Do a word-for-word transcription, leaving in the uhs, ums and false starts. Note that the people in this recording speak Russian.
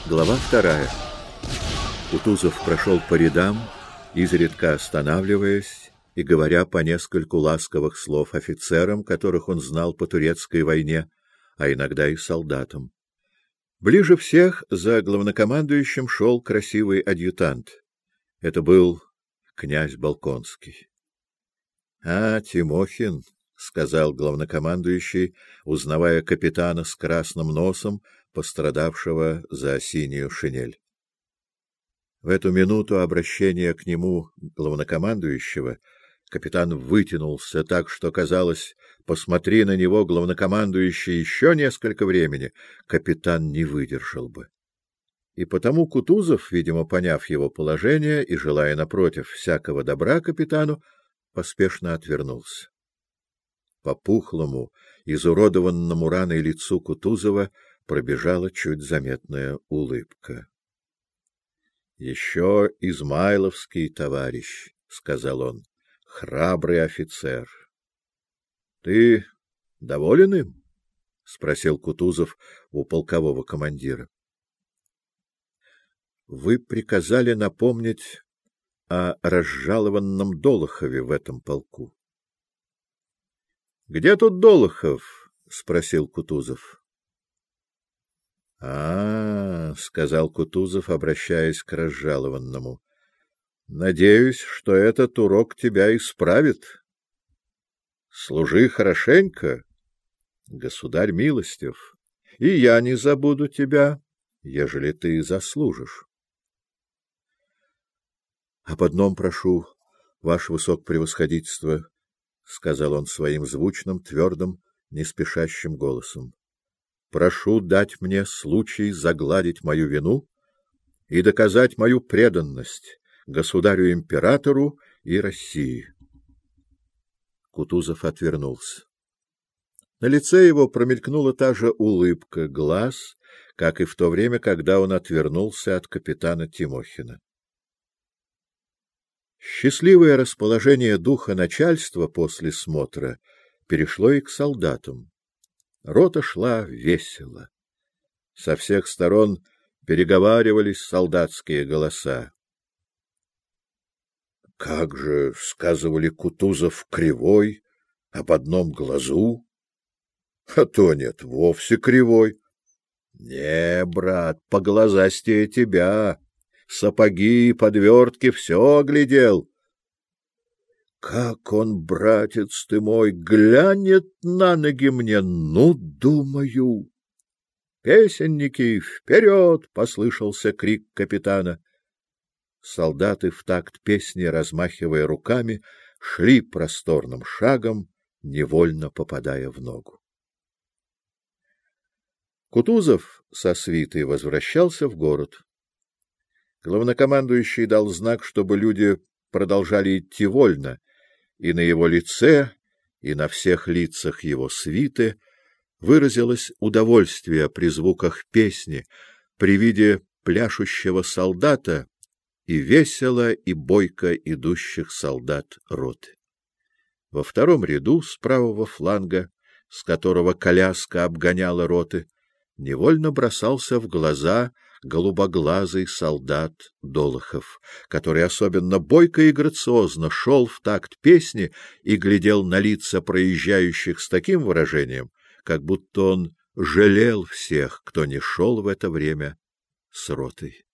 Глава вторая. Кутузов прошел по рядам, изредка останавливаясь и говоря по нескольку ласковых слов офицерам, которых он знал по турецкой войне, а иногда и солдатам. Ближе всех за главнокомандующим шел красивый адъютант. Это был князь Болконский. — А, Тимохин, — сказал главнокомандующий, узнавая капитана с красным носом, пострадавшего за синюю шинель. В эту минуту обращения к нему главнокомандующего капитан вытянулся так, что, казалось, посмотри на него, главнокомандующий, еще несколько времени, капитан не выдержал бы. И потому Кутузов, видимо, поняв его положение и желая, напротив, всякого добра капитану, поспешно отвернулся. По пухлому, изуродованному раной лицу Кутузова пробежала чуть заметная улыбка. — Еще измайловский товарищ, — сказал он, — храбрый офицер. — Ты доволен им? — спросил Кутузов у полкового командира. — Вы приказали напомнить о разжалованном Долохове в этом полку. — Где тут Долохов? — спросил Кутузов. — А, — сказал Кутузов, обращаясь к разжалованному, — надеюсь, что этот урок тебя исправит. Служи хорошенько, государь милостив, и я не забуду тебя, ежели ты заслужишь. — Об одном прошу, ваше высокопревосходительство, — сказал он своим звучным, твердым, неспешащим голосом. — Прошу дать мне случай загладить мою вину и доказать мою преданность государю-императору и России. Кутузов отвернулся. На лице его промелькнула та же улыбка глаз, как и в то время, когда он отвернулся от капитана Тимохина. Счастливое расположение духа начальства после смотра перешло и к солдатам. Рота шла весело. Со всех сторон переговаривались солдатские голоса. — Как же, — сказывали, Кутузов кривой, об одном глазу? — А то нет, вовсе кривой. — Не, брат, поглазастее тебя. Сапоги и подвертки все оглядел. Как он, братец ты мой, глянет на ноги мне, ну, думаю. Песенники, вперед! — послышался крик капитана. Солдаты в такт песни, размахивая руками, шли просторным шагом, невольно попадая в ногу. Кутузов со свитой возвращался в город. Главнокомандующий дал знак, чтобы люди продолжали идти вольно, и на его лице, и на всех лицах его свиты выразилось удовольствие при звуках песни, при виде пляшущего солдата и весело и бойко идущих солдат роты. Во втором ряду с правого фланга, с которого коляска обгоняла роты, невольно бросался в глаза голубоглазый солдат Долохов, который особенно бойко и грациозно шел в такт песни и глядел на лица проезжающих с таким выражением, как будто он жалел всех, кто не шел в это время с ротой.